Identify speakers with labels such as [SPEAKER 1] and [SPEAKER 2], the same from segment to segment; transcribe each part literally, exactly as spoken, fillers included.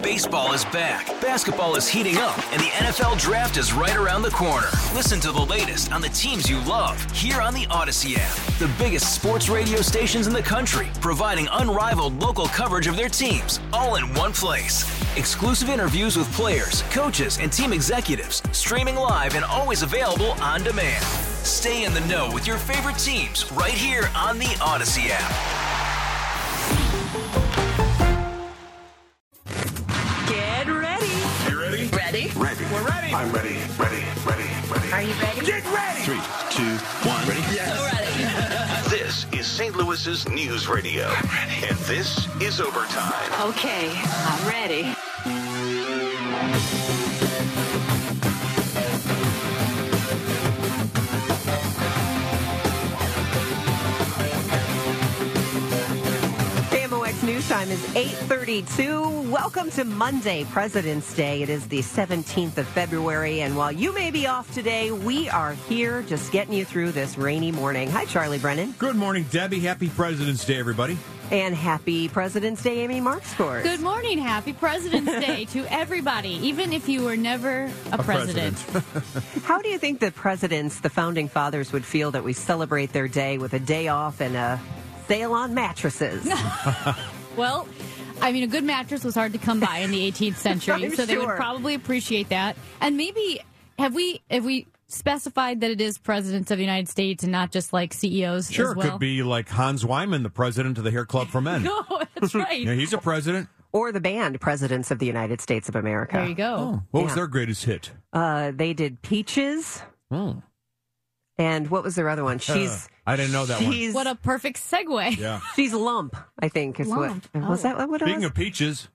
[SPEAKER 1] Baseball is back, basketball is heating up, and the N F L Draft is right around the corner. Listen to the latest on the teams you love here on the Odyssey app. The biggest sports radio stations in the country, providing unrivaled local coverage of their teams, all in one place. Exclusive interviews with players, coaches, and team executives, streaming live and always available on demand. Stay in the know with your favorite teams right here on the Odyssey app.
[SPEAKER 2] Get ready.
[SPEAKER 3] You ready?
[SPEAKER 2] Ready?
[SPEAKER 3] Ready.
[SPEAKER 2] We're ready.
[SPEAKER 3] I'm ready. Ready. Ready. Ready.
[SPEAKER 2] Are you ready?
[SPEAKER 3] Get ready.
[SPEAKER 4] Three, two, one. Ready?
[SPEAKER 3] Yes.
[SPEAKER 2] So ready.
[SPEAKER 1] This is Saint Louis's News Radio, and this is Overtime.
[SPEAKER 2] Okay, I'm ready. News time is eight thirty-two. Welcome to Monday, President's Day. It is the seventeenth of February, and while you may be off today, we are here just getting you through this rainy morning. Hi, Charlie Brennan.
[SPEAKER 5] Good morning, Debbie. Happy President's Day, everybody.
[SPEAKER 2] And happy President's Day, Amy Markscourt.
[SPEAKER 6] Good morning. Happy President's Day to everybody, even if you were never a,
[SPEAKER 5] A
[SPEAKER 6] president.
[SPEAKER 5] president.
[SPEAKER 2] How do you think the presidents, the founding fathers, would feel that we celebrate their day with a day off and a sale on mattresses?
[SPEAKER 6] Well, I mean, a good mattress was hard to come by in the eighteenth century,
[SPEAKER 2] I'm
[SPEAKER 6] so they would
[SPEAKER 2] sure.
[SPEAKER 6] probably appreciate that. And maybe have we have we specified that it is presidents of the United States and not just like C E Os
[SPEAKER 5] Sure,
[SPEAKER 6] as well?
[SPEAKER 5] could be like Hans Wyman, the president of the Hair Club for Men.
[SPEAKER 6] No, that's right.
[SPEAKER 5] Yeah, he's a president.
[SPEAKER 2] Or the band Presidents of the United States of America.
[SPEAKER 6] There you go.
[SPEAKER 5] Oh, what was
[SPEAKER 2] Yeah.
[SPEAKER 5] their greatest hit?
[SPEAKER 2] Uh, they did Peaches.
[SPEAKER 5] Oh,
[SPEAKER 2] And what was their other one? She's.
[SPEAKER 5] I didn't know that one.
[SPEAKER 2] she's,
[SPEAKER 6] What a perfect segue.
[SPEAKER 5] Yeah.
[SPEAKER 2] She's Lump, I think is
[SPEAKER 6] Lump.
[SPEAKER 2] what. Was
[SPEAKER 6] Oh.
[SPEAKER 2] that what it
[SPEAKER 5] Speaking
[SPEAKER 2] was?
[SPEAKER 5] of peaches,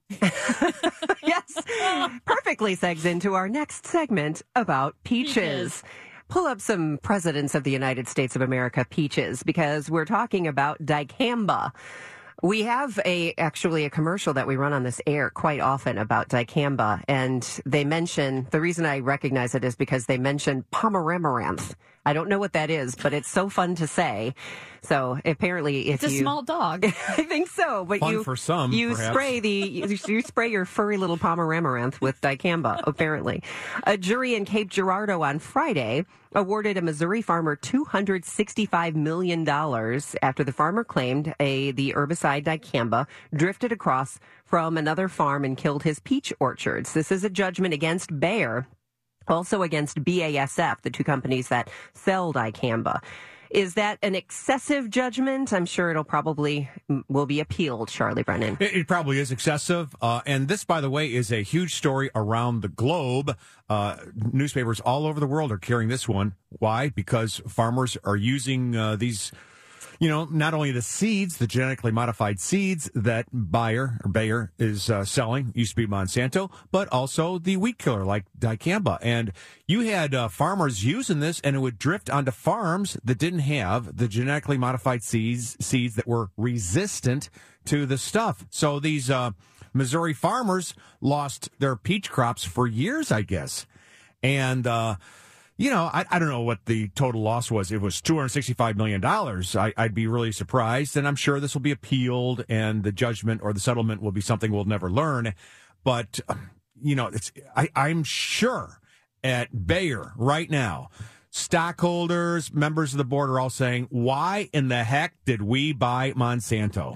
[SPEAKER 2] Yes. Perfectly segs into our next segment about peaches.
[SPEAKER 6] Peaches.
[SPEAKER 2] Pull up some presidents of the United States of America peaches because we're talking about dicamba. We have a actually a commercial that we run on this air quite often about dicamba, and they mention, the reason I recognize it is because they mention Pomeraniac. I don't know what that is, but it's so fun to say. So apparently, if
[SPEAKER 6] It's a
[SPEAKER 2] you,
[SPEAKER 6] small dog.
[SPEAKER 2] I think so, but
[SPEAKER 5] Fun
[SPEAKER 2] you
[SPEAKER 5] for some,
[SPEAKER 2] you
[SPEAKER 5] perhaps.
[SPEAKER 2] spray the you, you spray your furry little Pomeraniac with dicamba. Apparently, a jury in Cape Girardeau on Friday awarded a Missouri farmer two hundred sixty-five million dollars after the farmer claimed a the herbicide dicamba drifted across from another farm and killed his peach orchards. This is a judgment against Bayer, also against B A S F, the two companies that sell dicamba. Is that an excessive judgment? I'm sure it'll probably mm, will be appealed, Charlie Brennan.
[SPEAKER 5] it, it probably is excessive. Uh, and this, by the way, is a huge story around the globe. Uh, newspapers all over the world are carrying this one. Why? Because farmers are using uh, these, you know, not only the seeds, the genetically modified seeds that Bayer or Bayer is uh, selling, used to be Monsanto, but also the weed killer like dicamba. And you had uh, farmers using this, and it would drift onto farms that didn't have the genetically modified seeds, seeds that were resistant to the stuff. So these uh, Missouri farmers lost their peach crops for years, I guess. And, uh, You know, I, I don't know what the total loss was. It was two hundred sixty-five million dollars. I, I'd be really surprised, and I'm sure this will be appealed, and the judgment or the settlement will be something we'll never learn. But, you know, it's I, I'm sure at Bayer right now, stockholders, members of the board are all saying, why in the heck did we buy Monsanto?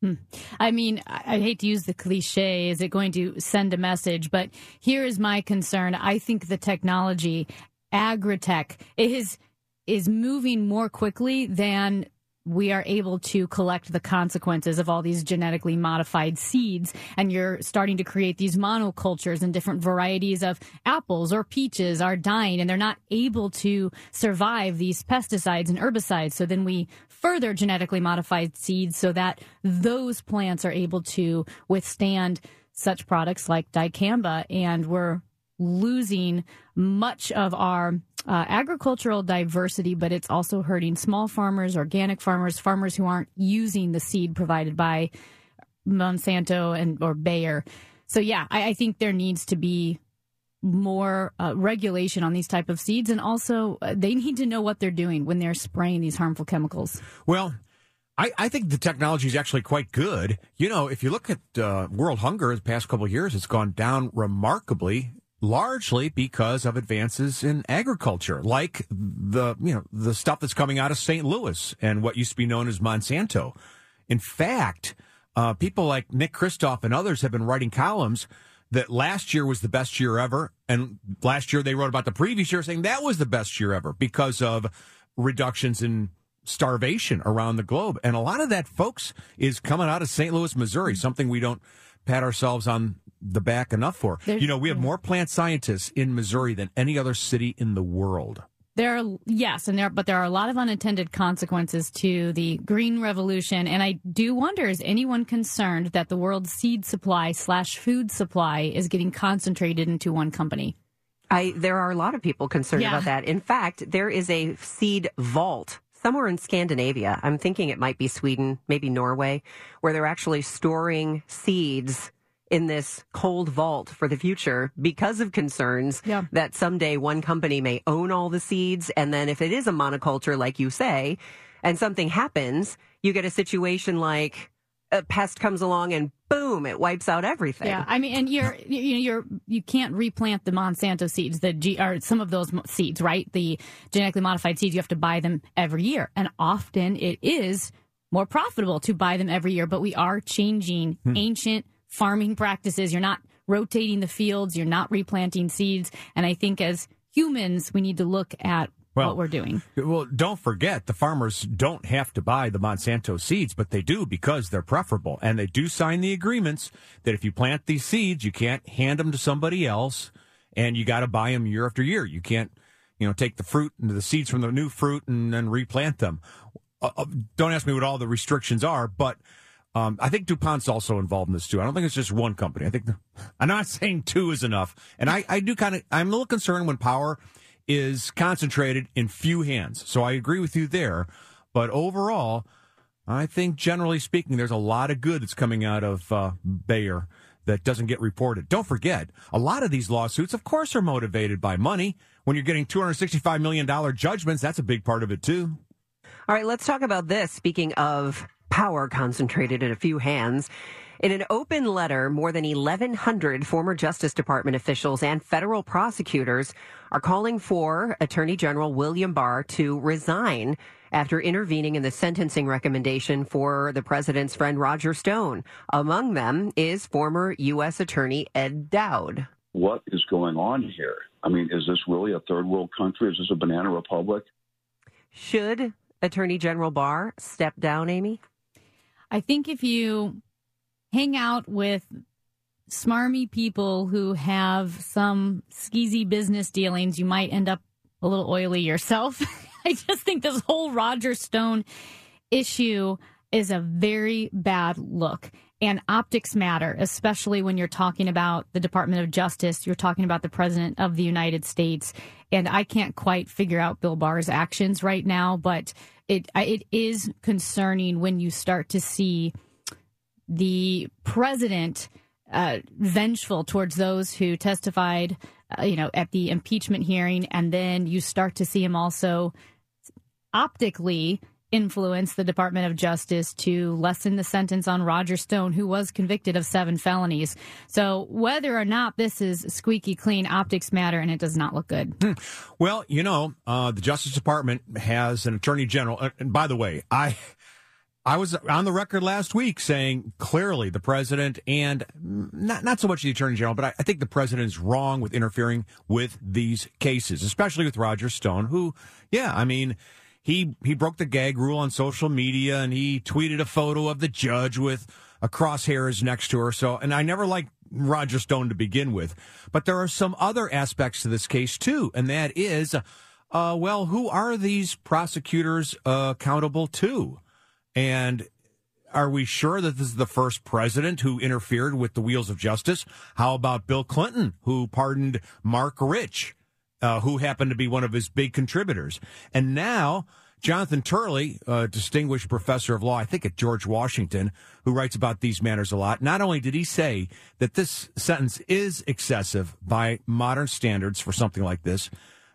[SPEAKER 6] I mean, I I hate to use the cliche, is it going to send a message? But here is my concern. I think the technology, agritech, is is moving more quickly than we are able to collect the consequences of all these genetically modified seeds. And you're starting to create these monocultures, and different varieties of apples or peaches are dying, and they're not able to survive these pesticides and herbicides. So then we further genetically modified seeds so that those plants are able to withstand such products like dicamba, and we're losing much of our uh, agricultural diversity, but it's also hurting small farmers, organic farmers, farmers who aren't using the seed provided by Monsanto and or Bayer. So yeah, I, I think there needs to be more uh, regulation on these type of seeds, and also uh, they need to know what they're doing when they're spraying these harmful chemicals.
[SPEAKER 5] Well, I, I think the technology is actually quite good. You know, if you look at uh, world hunger the past couple of years, it's gone down remarkably, largely because of advances in agriculture, like the you know the stuff that's coming out of Saint Louis and what used to be known as Monsanto. In fact, uh, people like Nick Kristof and others have been writing columns that last year was the best year ever, and last year they wrote about the previous year saying that was the best year ever because of reductions in starvation around the globe. And a lot of that, folks, is coming out of Saint Louis, Missouri, something we don't pat ourselves on the back enough for. There's, you know, we have more plant scientists in Missouri than any other city in the world.
[SPEAKER 6] There are, yes, and there, but there are a lot of unintended consequences to the green revolution. And I do wonder, is anyone concerned that the world's seed supply slash food supply is getting concentrated into one company?
[SPEAKER 2] I, there are a lot of people concerned
[SPEAKER 6] Yeah.
[SPEAKER 2] about that. In fact, there is a seed vault somewhere in Scandinavia. I'm thinking it might be Sweden, maybe Norway, where they're actually storing seeds in this cold vault for the future because of concerns
[SPEAKER 6] Yeah.
[SPEAKER 2] that someday one company may own all the seeds. And then if it is a monoculture, like you say, and something happens, you get a situation like a pest comes along and boom, it wipes out everything.
[SPEAKER 6] Yeah, I mean, and you're you you're you can't replant the Monsanto seeds, the G, or some of those mo- seeds, right? The genetically modified seeds, you have to buy them every year, and often it is more profitable to buy them every year. But we are changing
[SPEAKER 5] Hmm.
[SPEAKER 6] ancient farming practices. You're not rotating the fields, you're not replanting seeds, and I think as humans, we need to look at
[SPEAKER 5] Well,
[SPEAKER 6] what we're doing.
[SPEAKER 5] Well, don't forget, the farmers don't have to buy the Monsanto seeds, but they do because they're preferable. And they do sign the agreements that if you plant these seeds, you can't hand them to somebody else, and you got to buy them year after year. You can't, you know, take the fruit and the seeds from the new fruit and then replant them. Uh, uh, don't ask me what all the restrictions are, but um, I think DuPont's also involved in this too. I don't think it's just one company. I think the, I'm not saying two is enough. And I, I do kind of, I'm a little concerned when power is concentrated in few hands. So I agree with you there. But overall, I think generally speaking, there's a lot of good that's coming out of uh, Bayer that doesn't get reported. Don't forget, a lot of these lawsuits, of course, are motivated by money. When you're getting two hundred sixty-five million dollars judgments, that's a big part of it, too.
[SPEAKER 2] All right, let's talk about this. Speaking of power concentrated in a few hands, in an open letter, more than eleven hundred former Justice Department officials and federal prosecutors are calling for Attorney General William Barr to resign after intervening in the sentencing recommendation for the president's friend Roger Stone. Among them is former U S Attorney Ed Dowd.
[SPEAKER 7] What is going on here? I mean, is this really a third world country? Is this a banana republic?
[SPEAKER 2] Should Attorney General Barr step down, Amy?
[SPEAKER 6] I think if you hang out with smarmy people who have some skeezy business dealings, you might end up a little oily yourself. I just think this whole Roger Stone issue is a very bad look. And optics matter, especially when you're talking about the Department of Justice. You're talking about the President of the United States. And I can't quite figure out Bill Barr's actions right now, but it it is concerning when you start to see the president uh, vengeful towards those who testified, uh, you know, at the impeachment hearing, and then you start to see him also optically influence the Department of Justice to lessen the sentence on Roger Stone, who was convicted of seven felonies. So whether or not this is squeaky clean, optics matter, and it does not look good.
[SPEAKER 5] Hmm. Well, you know, uh, the Justice Department has an attorney general. Uh, and by the way, I I was on the record last week saying clearly the president and not not so much the attorney general, but I, I think the president is wrong with interfering with these cases, especially with Roger Stone, who, yeah, I mean, He he broke the gag rule on social media, and he tweeted a photo of the judge with a crosshairs next to her. So, and I never liked Roger Stone to begin with. But there are some other aspects to this case, too, and that is, uh, well, who are these prosecutors uh, accountable to? And are we sure that this is the first president who interfered with the wheels of justice? How about Bill Clinton, who pardoned Mark Rich? Uh, who happened to be one of his big contributors. And now, Jonathan Turley, a distinguished professor of law, I think at George Washington, who writes about these matters a lot, not only did he say that this sentence is excessive by modern standards for something like this,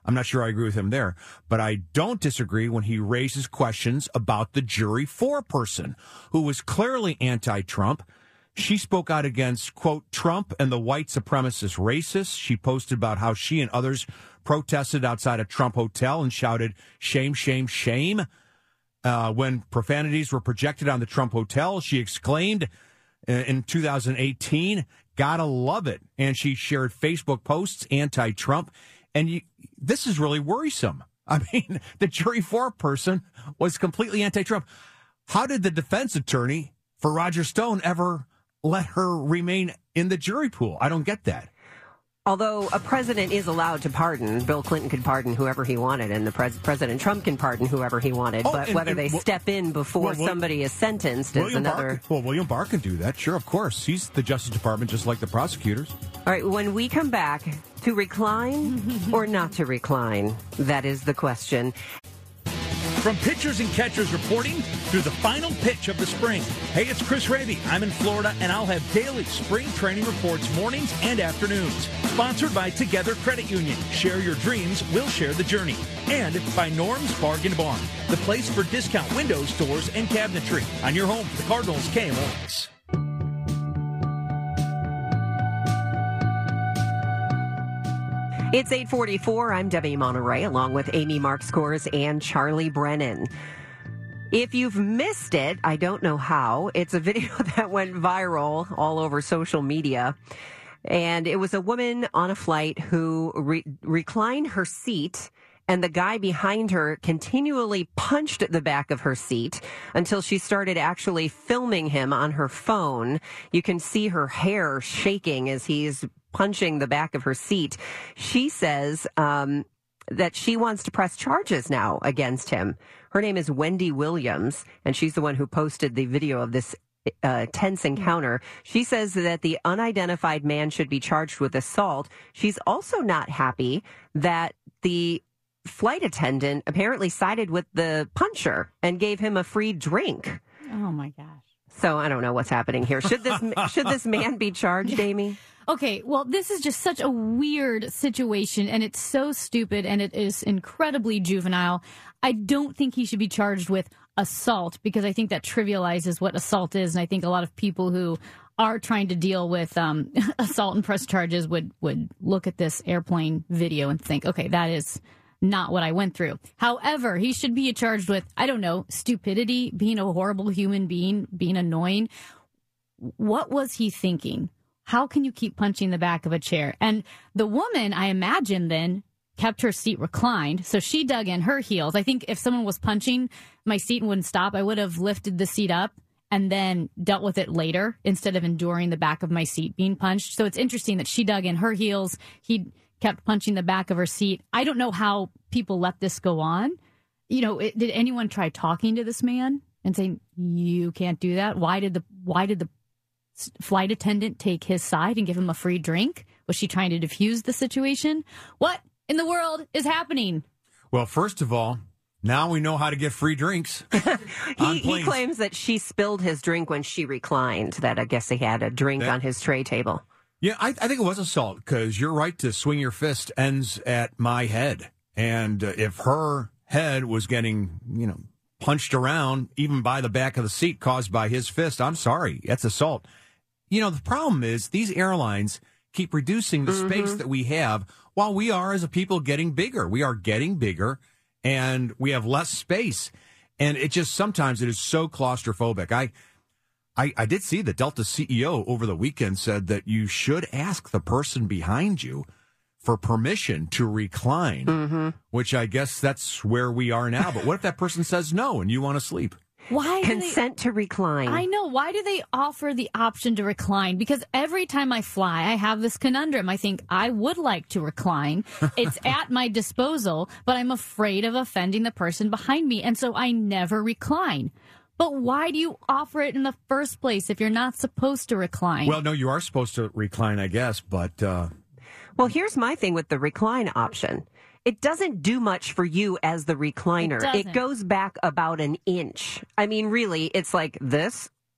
[SPEAKER 5] I'm not sure I agree with him there, but I don't disagree when he raises questions about the jury foreperson, who was clearly anti-Trump. She spoke out against, quote, Trump and the white supremacist racists. She posted about how she and others protested outside a Trump hotel and shouted, shame, shame, shame. Uh, when profanities were projected on the Trump hotel, she exclaimed uh, in two thousand eighteen, gotta love it. And she shared Facebook posts anti-Trump. And you, this is really worrisome. I mean, the jury foreperson was completely anti-Trump. How did the defense attorney for Roger Stone ever let her remain in the jury pool? I don't get that.
[SPEAKER 2] Although a president is allowed to pardon, Bill Clinton could pardon whoever he wanted, and the pres- President Trump can pardon whoever he wanted.
[SPEAKER 5] Oh,
[SPEAKER 2] but
[SPEAKER 5] and,
[SPEAKER 2] whether
[SPEAKER 5] and,
[SPEAKER 2] they
[SPEAKER 5] well,
[SPEAKER 2] step in before
[SPEAKER 5] well, well,
[SPEAKER 2] somebody is sentenced is
[SPEAKER 5] William
[SPEAKER 2] another.
[SPEAKER 5] Barr, well, William Barr can do that. Sure, of course. He's the Justice Department, just like the prosecutors.
[SPEAKER 2] All right, when we come back, to recline or not to recline? That is the question.
[SPEAKER 4] From pitchers and catchers reporting through the final pitch of the spring. Hey, it's Chris Raby. I'm in Florida, and I'll have daily spring training reports mornings and afternoons. Sponsored by Together Credit Union. Share your dreams, we'll share the journey. And by Norm's Bargain Barn, the place for discount windows, doors, and cabinetry. On your home for the Cardinals, K M O X.
[SPEAKER 2] It's eight forty-four. I'm Debbie Monterey, along with Amy Markscores and Charlie Brennan. If you've missed it, I don't know how. It's a video that went viral all over social media. And it was a woman on a flight who re- reclined her seat, and the guy behind her continually punched at the back of her seat until she started actually filming him on her phone. You can see her hair shaking as he's punching the back of her seat. She says um, that she wants to press charges now against him. Her name is Wendy Williams, and she's the one who posted the video of this uh, tense encounter. She says that the unidentified man should be charged with assault. She's also not happy that the flight attendant apparently sided with the puncher and gave him a free drink.
[SPEAKER 6] Oh, my gosh.
[SPEAKER 2] So I don't know what's happening here. Should this should this man be charged, Amy?
[SPEAKER 6] Okay, well, this is just such a weird situation, and it's so stupid, and it is incredibly juvenile. I don't think he should be charged with assault, because I think that trivializes what assault is, and I think a lot of people who are trying to deal with um, assault and press charges would, would look at this airplane video and think, okay, that is not what I went through. However, he should be charged with, I don't know, stupidity, being a horrible human being, being annoying. What was he thinking? How can you keep punching the back of a chair? And the woman, I imagine, then kept her seat reclined. So she dug in her heels. I think if someone was punching my seat and wouldn't stop, I would have lifted the seat up and then dealt with it later instead of enduring the back of my seat being punched. So it's interesting that she dug in her heels. He kept punching the back of her seat. I don't know how people let this go on. You know, it, did anyone try talking to this man and saying, you can't do that? Why did the, why did the flight attendant take his side and give him a free drink? Was she trying to diffuse the situation? What in the world is happening?
[SPEAKER 5] Well, first of all, now we know how to get free drinks.
[SPEAKER 2] he, he claims that she spilled his drink when she reclined, that I guess he had a drink
[SPEAKER 5] that,
[SPEAKER 2] on his tray table.
[SPEAKER 5] Yeah, I, I think it was assault, because you're right to swing your fist ends at my head. And uh, if her head was getting, you know, punched around, even by the back of the seat caused by his fist, I'm sorry, that's assault. You know, the problem is these airlines keep reducing the mm-hmm. space that we have while we are, as a people, getting bigger. We are getting bigger, and we have less space. And it just, sometimes it is so claustrophobic. I, I, I did see that Delta C E O over the weekend said that you should ask the person behind you for permission to recline, mm-hmm. which I guess that's where we are now. But what if that person says no and you want to sleep?
[SPEAKER 6] Why
[SPEAKER 2] consent
[SPEAKER 6] they,
[SPEAKER 2] to recline?
[SPEAKER 6] I know. Why do they offer the option to recline? Because every time I fly, I have this conundrum. I think I would like to recline. It's at my disposal, but I'm afraid of offending the person behind me. And so I never recline. But why do you offer it in the first place if you're not supposed to recline?
[SPEAKER 5] Well, no, you are supposed to recline, I guess. But uh...
[SPEAKER 2] well, here's my thing with the recline option. It doesn't do much for you as the recliner.
[SPEAKER 6] It,
[SPEAKER 2] it goes back about an inch. I mean, really, it's like this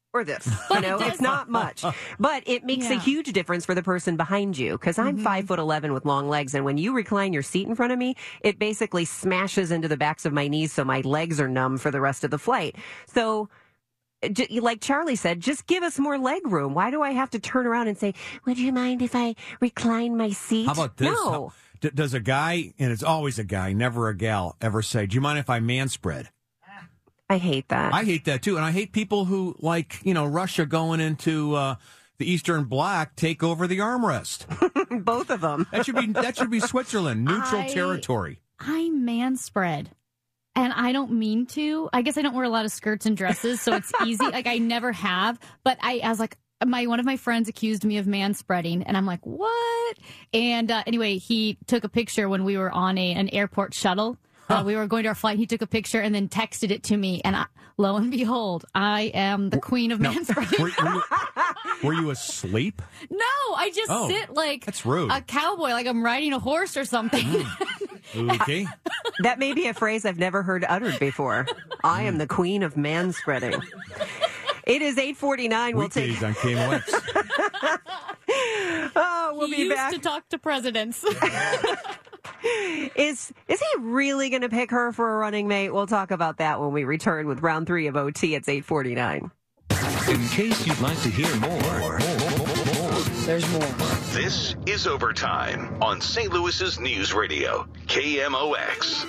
[SPEAKER 2] or this. You know, it's not much, but it makes
[SPEAKER 6] Yeah.
[SPEAKER 2] a huge difference for the person behind you. Because I'm
[SPEAKER 6] Mhm.
[SPEAKER 2] five foot eleven with long legs, and when you recline your seat in front of me, it basically smashes into the backs of my knees, so my legs are numb for the rest of the flight. So, j- like Charlie said, just give us more leg room. Why do I have to turn around and say, "Would you mind if I recline my seat"?
[SPEAKER 5] How about this?
[SPEAKER 2] No.
[SPEAKER 5] How- d- does a guy, and it's always a guy, never a gal, ever say, "Do you mind if I manspread"?
[SPEAKER 2] I hate that.
[SPEAKER 5] I hate that too, and I hate people who, like, you know, Russia going into uh, the Eastern Bloc, take over the armrest.
[SPEAKER 2] Both of them.
[SPEAKER 5] That should be that should be Switzerland, neutral
[SPEAKER 6] I-
[SPEAKER 5] territory.
[SPEAKER 6] I man spread. And I don't mean to. I guess I don't wear a lot of skirts and dresses, so it's easy. Like, I never have. But I, I was like, my one of my friends accused me of man spreading, and I'm like, what? And uh, anyway, he took a picture when we were on a an airport shuttle. Uh, we were going to our flight. He took a picture and then texted it to me. And I, lo and behold, I am the queen of
[SPEAKER 5] No.
[SPEAKER 6] man spreading.
[SPEAKER 5] Were, were, you, were you asleep?
[SPEAKER 6] No, I just
[SPEAKER 5] Oh,
[SPEAKER 6] sit like
[SPEAKER 5] that's rude.
[SPEAKER 6] a cowboy, like I'm riding a horse or something.
[SPEAKER 5] Okay.
[SPEAKER 2] That may be a phrase I've never heard uttered before. I am the queen of man spreading. It is eight forty-nine. We'll take.
[SPEAKER 5] Weekdays on K M O X.
[SPEAKER 2] Oh, we'll
[SPEAKER 6] he
[SPEAKER 2] be
[SPEAKER 6] used
[SPEAKER 2] back.
[SPEAKER 6] to talk to presidents.
[SPEAKER 2] Is is he really going to pick her for a running mate? We'll talk about that when we return with round three of O T. It's eight forty-nine.
[SPEAKER 1] In case you'd like to hear more, more, more, more,
[SPEAKER 8] There's more.
[SPEAKER 1] this is Overtime on Saint Louis's News Radio, K M O X.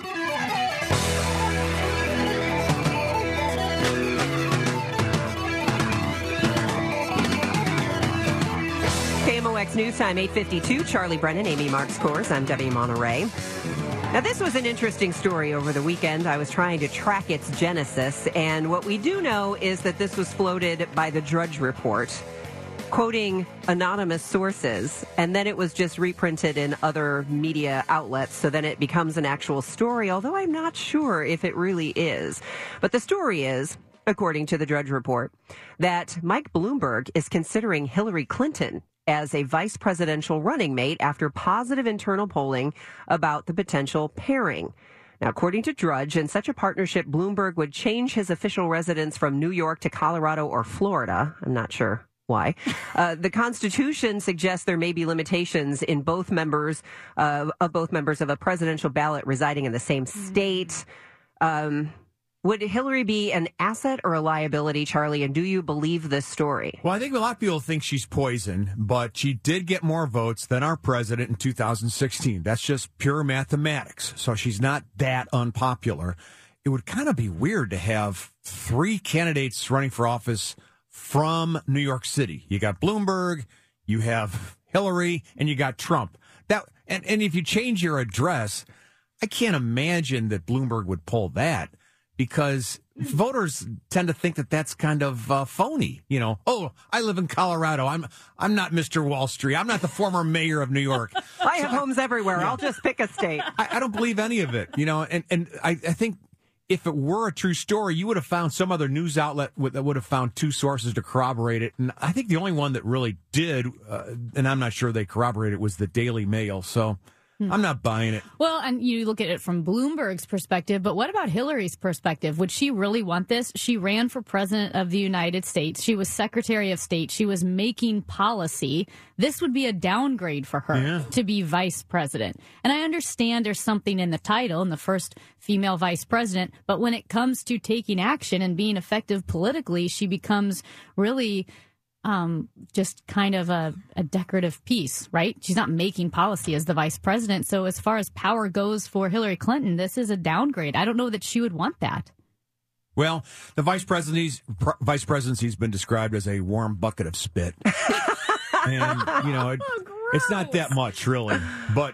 [SPEAKER 2] K M O X News Time, eight fifty-two. Charlie Brennan, Amy Marks Course. I'm Debbie Monterey. Now, this was an interesting story over the weekend. I was trying to track its genesis, and what we do know is that this was floated by the Drudge Report, quoting anonymous sources, and then it was just reprinted in other media outlets, so then it becomes an actual story, although I'm not sure if it really is. But the story is, according to the Drudge Report, that Mike Bloomberg is considering Hillary Clinton as a vice presidential running mate after positive internal polling about the potential pairing. Now, according to Drudge, in such a partnership, Bloomberg would change his official residence from New York to Colorado or Florida. I'm not sure why. Uh, the Constitution suggests there may be limitations in both members uh, of both members of a presidential ballot residing in the same state. Um, would Hillary be an asset or a liability, Charlie? And do you believe this story?
[SPEAKER 5] Well, I think a lot of people think she's poison, but she did get more votes than our president in two thousand sixteen. That's just pure mathematics. So she's not that unpopular. It would kind of be weird to have three candidates running for office from New York City. You got Bloomberg, you have Hillary, and you got Trump. That and, and if you change your address, I can't imagine that Bloomberg would pull that, because voters tend to think that that's kind of uh, phony. You know, oh, I live in Colorado. I'm I'm not Mister Wall Street. I'm not the former mayor of New York.
[SPEAKER 2] I have homes everywhere. I'll just pick a state.
[SPEAKER 5] I, I don't believe any of it. You know, and and I, I think if it were a true story, you would have found some other news outlet with, that would have found two sources to corroborate it. And I think the only one that really did, uh, and I'm not sure they corroborated it, was the Daily Mail. So I'm not buying it.
[SPEAKER 6] Well, and you look at it from Bloomberg's perspective, but what about Hillary's perspective? Would she really want this? She ran for president of the United States. She was Secretary of State. She was making policy. This would be a downgrade for her
[SPEAKER 5] Yeah.
[SPEAKER 6] to be vice president. And I understand there's something in the title, in the first female vice president, but when it comes to taking action and being effective politically, she becomes really um, just kind of a, a decorative piece, right? She's not making policy as the vice president. So as far as power goes for Hillary Clinton, this is a downgrade. I don't know that she would want that.
[SPEAKER 5] Well, the vice presidency's pr- vice presidency's been described as a warm bucket of spit, and you know it, it's not that much really. But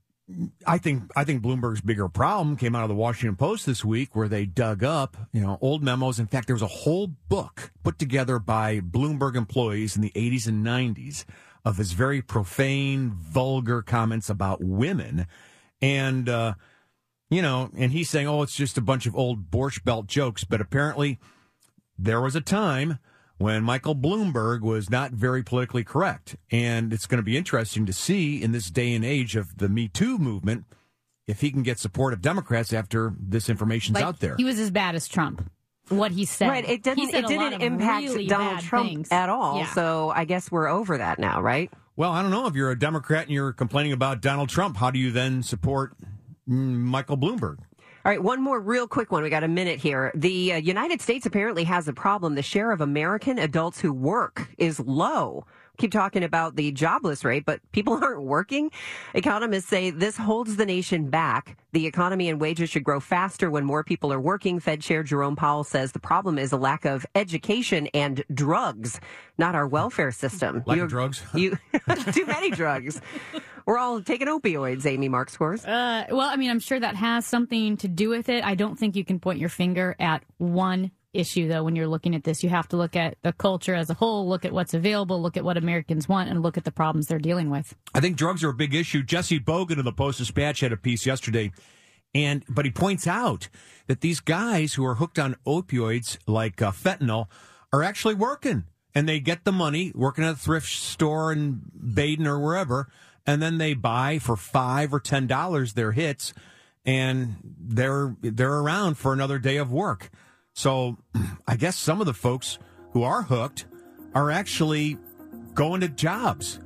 [SPEAKER 5] I think I think Bloomberg's bigger problem came out of the Washington Post this week, where they dug up you know old memos. In fact, there was a whole book put together by Bloomberg employees in the eighties and nineties of his very profane, vulgar comments about women, and. Uh, You know, and he's saying, oh, it's just a bunch of old Borscht Belt jokes. But apparently there was a time when Michael Bloomberg was not very politically correct. And it's going to be interesting to see in this day and age of the Me Too movement if he can get support of Democrats after this information's
[SPEAKER 6] Like,
[SPEAKER 5] out there.
[SPEAKER 6] he was as bad as Trump. what he said.
[SPEAKER 2] Right. It didn't.
[SPEAKER 6] He said
[SPEAKER 2] It
[SPEAKER 6] a lot
[SPEAKER 2] didn't
[SPEAKER 6] of
[SPEAKER 2] impact
[SPEAKER 6] really
[SPEAKER 2] Donald
[SPEAKER 6] bad
[SPEAKER 2] Trump
[SPEAKER 6] things.
[SPEAKER 2] at all.
[SPEAKER 6] Yeah.
[SPEAKER 2] So I guess we're over that now, right?
[SPEAKER 5] Well, I don't know. If you're a Democrat and you're complaining about Donald Trump, how do you then support mm, Michael Bloomberg?
[SPEAKER 2] All right, one more real quick one. We got a minute here. The uh, United States apparently has a problem. The share of American adults who work is low. Keep talking about the jobless rate, but people aren't working. Economists say this holds the nation back. The economy and wages should grow faster when more people are working. Fed Chair Jerome Powell says the problem is a lack of education and drugs, not our welfare system.
[SPEAKER 5] Lack
[SPEAKER 2] you,
[SPEAKER 5] of drugs?
[SPEAKER 2] You, too many drugs. We're all taking opioids, Amy Mark scores.
[SPEAKER 6] Uh, well, I mean, I'm sure that has something to do with it. I don't think you can point your finger at one issue, though, when you're looking at this. You have to look at the culture as a whole, look at what's available, look at what Americans want, and look at the problems they're dealing with.
[SPEAKER 5] I think drugs are a big issue. Jesse Bogan of the Post-Dispatch had a piece yesterday, and but he points out that these guys who are hooked on opioids like uh, fentanyl are actually working, and they get the money working at a thrift store in Baden or wherever, and then they buy for five or ten dollars their hits, and they're they're around for another day of work. So I guess some of the folks who are hooked are actually going to jobs.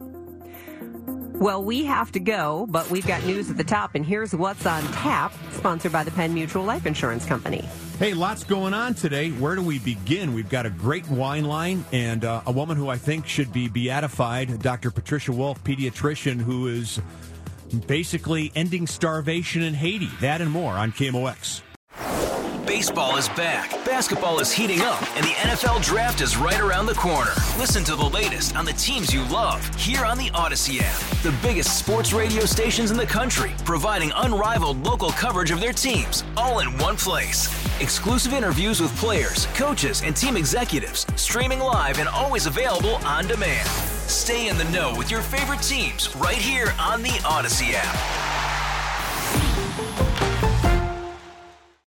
[SPEAKER 2] Well, we have to go, but we've got news at the top, and here's what's on tap, sponsored by the Penn Mutual Life Insurance Company.
[SPEAKER 5] Hey, lots going on today. Where do we begin? We've got a great wine line and uh, a woman who I think should be beatified, Doctor Patricia Wolf, pediatrician, who is basically ending starvation in Haiti. That and more on K M O X.
[SPEAKER 1] Baseball is back, basketball is heating up, and the N F L Draft is right around the corner. Listen to the latest on the teams you love here on the Odyssey app. The biggest sports radio stations in the country, providing unrivaled local coverage of their teams, all in one place. Exclusive interviews with players, coaches, and team executives, streaming live and always available on demand. Stay in the know with your favorite teams right here on the Odyssey app.